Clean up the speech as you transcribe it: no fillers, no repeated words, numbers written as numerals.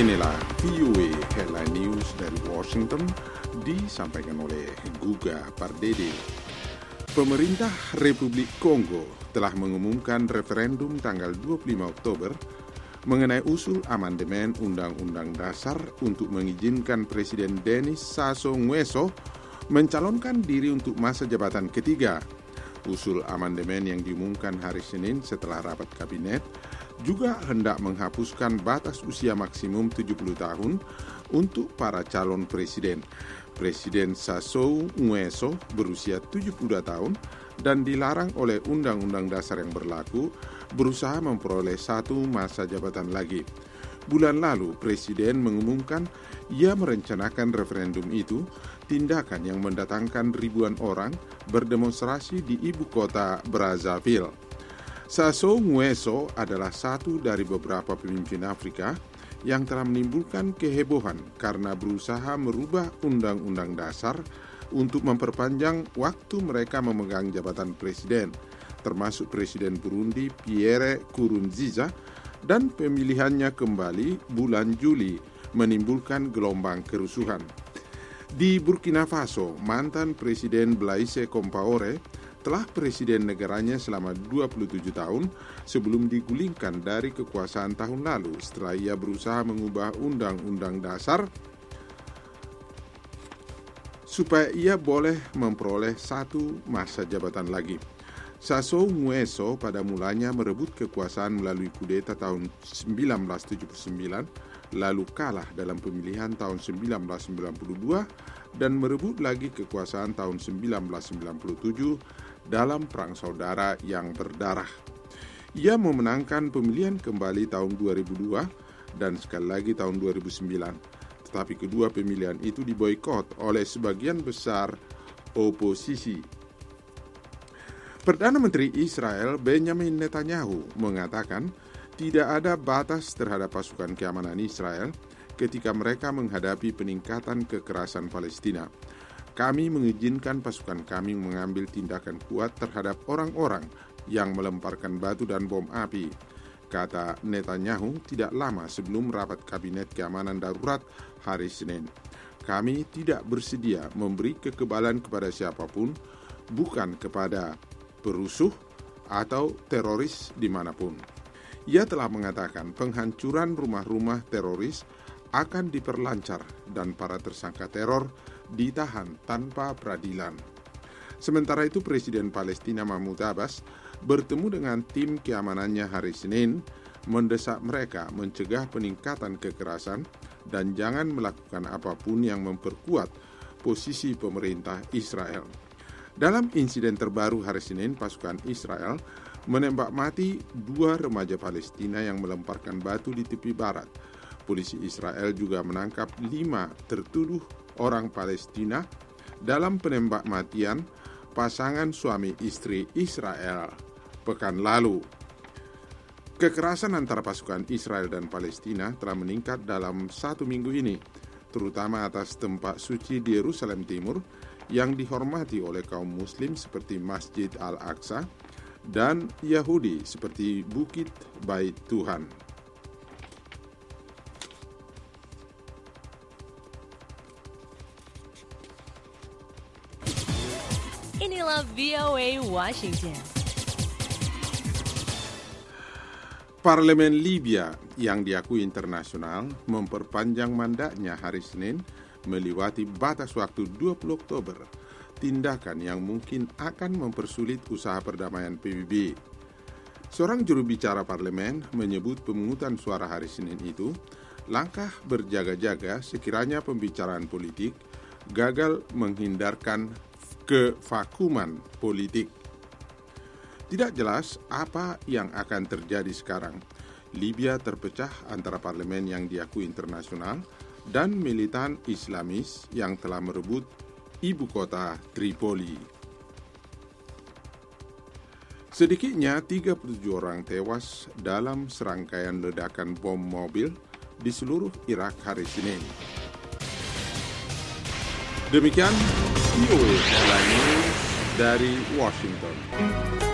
Inilah VOA Headline News dari Washington, disampaikan oleh Guga Pardede. Pemerintah Republik Kongo telah mengumumkan referendum tanggal 25 Oktober mengenai usul amandemen Undang-Undang Dasar untuk mengizinkan Presiden Denis Sassou Nguesso mencalonkan diri untuk masa jabatan ketiga. Usul amandemen yang diumumkan hari Senin setelah rapat kabinet juga hendak menghapuskan batas usia maksimum 70 tahun untuk para calon presiden. Presiden Sassou Nguesso berusia 72 tahun dan dilarang oleh Undang-Undang Dasar yang berlaku berusaha memperoleh satu masa jabatan lagi. Bulan lalu, Presiden mengumumkan ia merencanakan referendum itu, tindakan yang mendatangkan ribuan orang berdemonstrasi di ibu kota Brazzaville. Sassou Nguesso adalah satu dari beberapa pemimpin Afrika yang telah menimbulkan kehebohan karena berusaha merubah Undang-Undang Dasar untuk memperpanjang waktu mereka memegang jabatan presiden, termasuk Presiden Burundi Pierre Nkurunziza, dan pemilihannya kembali bulan Juli menimbulkan gelombang kerusuhan. Di Burkina Faso, mantan Presiden Blaise Compaoré telah presiden negaranya selama 27 tahun sebelum digulingkan dari kekuasaan tahun lalu setelah ia berusaha mengubah Undang-Undang Dasar supaya ia boleh memperoleh satu masa jabatan lagi. Sassou Nguesso pada mulanya merebut kekuasaan melalui kudeta tahun 1979, lalu kalah dalam pemilihan tahun 1992 dan merebut lagi kekuasaan tahun 1997 dalam perang saudara yang berdarah. Ia memenangkan pemilihan kembali tahun 2002 dan sekali lagi tahun 2009. Tetapi kedua pemilihan itu diboikot oleh sebagian besar oposisi. Perdana Menteri Israel Benjamin Netanyahu mengatakan tidak ada batas terhadap pasukan keamanan Israel ketika mereka menghadapi peningkatan kekerasan Palestina. Kami mengizinkan pasukan kami mengambil tindakan kuat terhadap orang-orang yang melemparkan batu dan bom api, kata Netanyahu tidak lama sebelum rapat Kabinet Keamanan Darurat hari Senin. Kami tidak bersedia memberi kekebalan kepada siapapun, bukan kepada perusuh atau teroris dimanapun. Ia telah mengatakan penghancuran rumah-rumah teroris akan diperlancar dan para tersangka teror ditahan tanpa peradilan. Sementara itu, Presiden Palestina Mahmud Abbas bertemu dengan tim keamanannya hari Senin, mendesak mereka mencegah peningkatan kekerasan dan jangan melakukan apapun yang memperkuat posisi pemerintah Israel. Dalam insiden terbaru hari Senin, pasukan Israel menembak mati 2 remaja Palestina yang melemparkan batu di tepi barat. Polisi Israel juga menangkap 5 tertuduh orang Palestina dalam penembak matian pasangan suami istri Israel pekan lalu. Kekerasan antara pasukan Israel dan Palestina telah meningkat dalam 1 minggu ini, terutama atas tempat suci di Yerusalem Timur yang dihormati oleh kaum Muslim seperti Masjid Al-Aqsa dan Yahudi seperti Bukit Bait Tuhan. Inilah VOA Washington. Parlemen Libya yang diakui internasional memperpanjang mandatnya hari Senin melewati batas waktu 20 Oktober, tindakan yang mungkin akan mempersulit usaha perdamaian PBB. Seorang juru bicara parlemen menyebut pemungutan suara hari Senin itu langkah berjaga-jaga sekiranya pembicaraan politik gagal menghindarkan kevakuman politik. Tidak jelas apa yang akan terjadi sekarang. Libya terpecah antara parlemen yang diakui internasional dan militan Islamis yang telah merebut ibu kota Tripoli. Sedikitnya 37 orang tewas dalam serangkaian ledakan bom mobil di seluruh Irak hari Senin. Demikian VOA Headline News dari Washington.